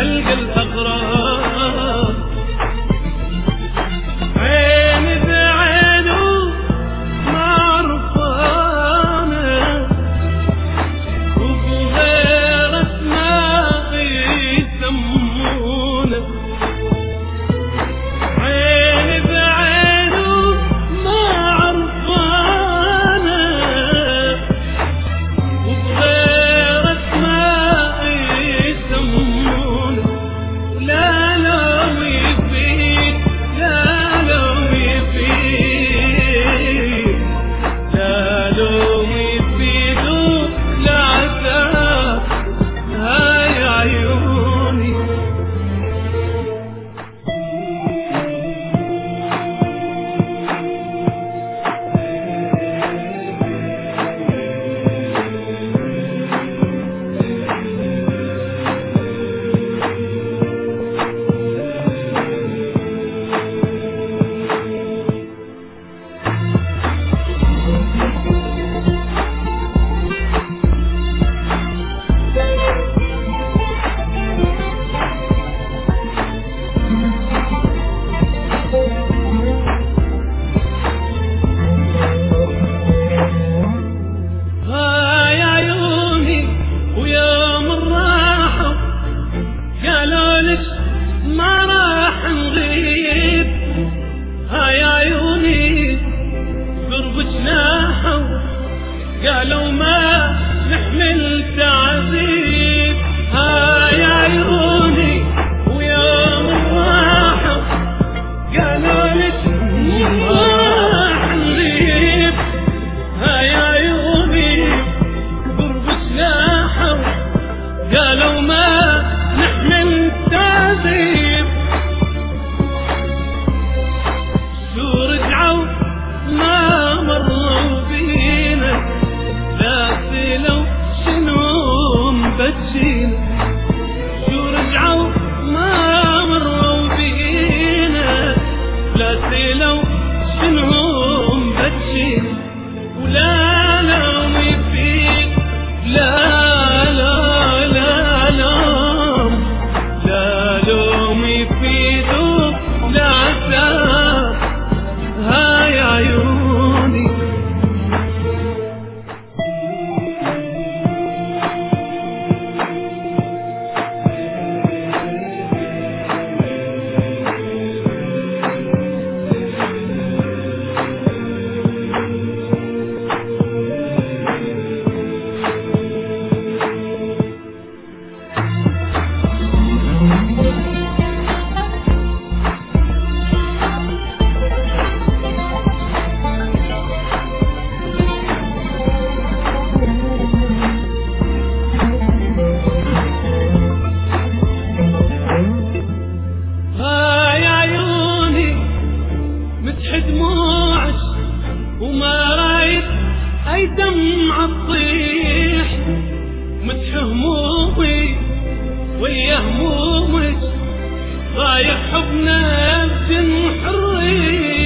خلق الأغراب. عيني بعينه ما عرفانه وبغير اسماء يسمونه. عيني بعينه ما عرفانه وبغير اسماء يسمونه. لا لو يفيد لا لو يفيد لا لو يفيد لا عتاب هاي عيوني. هاي عيوني ويوم راحوا قالوا لك ما راح نغيب. هاي عيوني قربك ناحوا قالوا ما نحمل تعذيب. هاي عيوني ويوم راحوا قالوا لك ما راح نغيب. هاي عيوني قربك ناحوا قالوا ما نحمل تعذيب. شو رجعوا ما مروا بينا لا سلوا شنو مبجينا. شو رجعوا ما مروا بينا لا سلوا شنو مبجينا. ولا لوم يفيد لا لا لا لوم لا لوم يفيد لا عتاب هاي عيوني. هاي عيوني مسح دموعك وما رايد اي دمعة تطيح. مسح همومي ويا همومك رايح بنفس حرية.